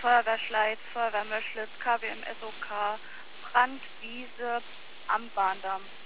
Feuerwehr Schleiz, Feuerwehr Möschlitz, KWM SOK, Brand, Wiese am Bahndamm.